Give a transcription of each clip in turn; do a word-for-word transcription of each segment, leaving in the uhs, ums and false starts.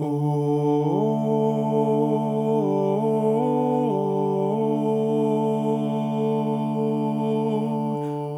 Oh,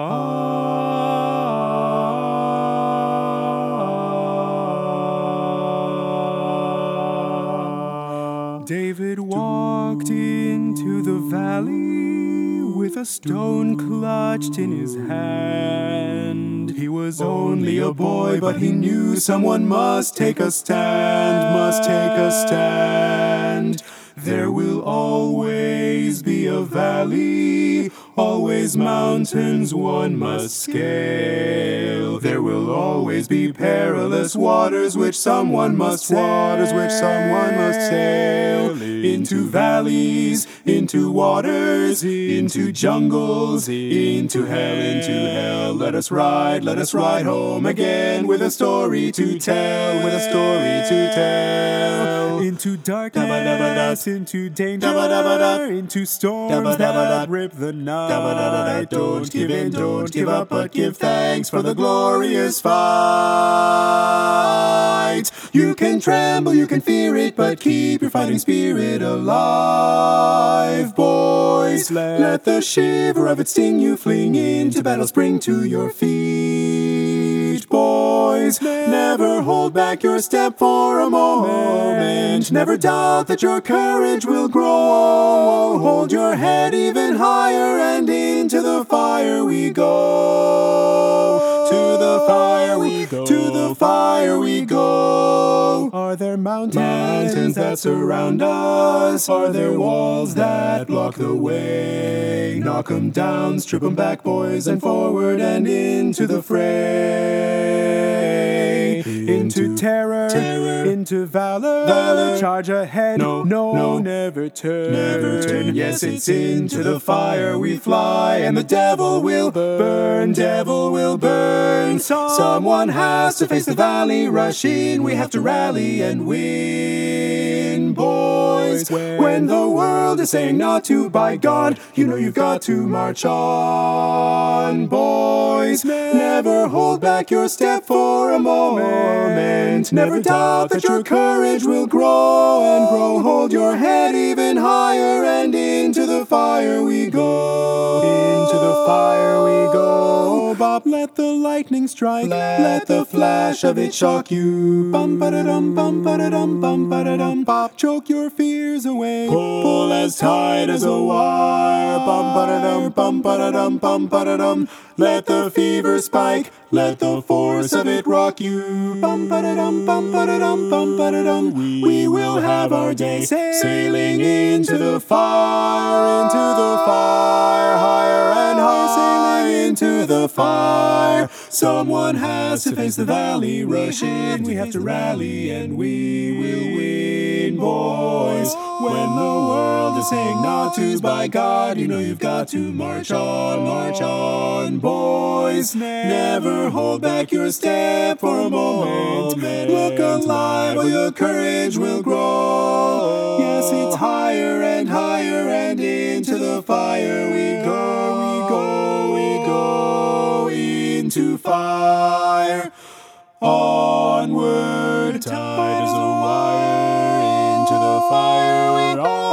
ah. David walked into the valley with a stone clutched in his hand. He was only a boy, but he knew someone must take a stand, must take a stand. There will always be a valley, always mountains one must scale. There will always be perilous waters which someone must waters which someone must sail. Into valleys, into waters, into jungles, into hell, into hell. Let us ride, let us ride home again with a story to tell, with a story to tell. Into darkness, into danger, into storms that rip the night. Don't give in, don't give up, but give thanks for the glorious fight. You can tremble, you can fear it, but keep your fighting spirit alive, boys. Let the shiver of it sting you, fling into battle, spring to your feet, boys. Never hold back your step for a moment. Never doubt that your courage will grow. Hold your head even higher, and into the fire we go. To the fire we go. To the fire we go. Are there mountains, mountains that surround us? Are there walls that block the way? Knock 'em down, strip 'em back, boys, and forward and into the fray. Into terror, terror, into valor, valor. Charge ahead, no, no, no, never turn, never turn. Yes, it's into the fire we fly, and the devil will burn, devil will burn. Someone has to face the valley, rush in, we have to rally and win, boys. When the world is saying not to, by God, you know you've got to march on, boys. Never hold back your step for a moment. Never doubt that your courage will grow and grow. Hold your head even higher, and into the fire we go. Into the fire we go. Bop, let the lightning strike. Let, let the flash of it shock you. Bum ba da dum, bum ba da dum, bum ba da dum. Bop, choke your fears away. Pull, pull as tight as a wire. Bum ba da dum, bum ba da dum, bum ba da dum. Let the fever spike. Let the force of it rock you. Bum ba da dum, bum ba da dum, bum ba da dum. We will have our day sailing into the fire, into the fire, higher and higher, sailing into the fire. Someone has to face the valley, rush in, we have to rally, and we will win, boys. When the world is saying not to's, by God, you know you've got to march on, march on, boys. Never hold back your step for a moment. Look alive, or your courage will grow. Yes, it's higher and higher, and into the fire we go, we go, we go, into fire. Onward, tight as a wire, into the fire we go.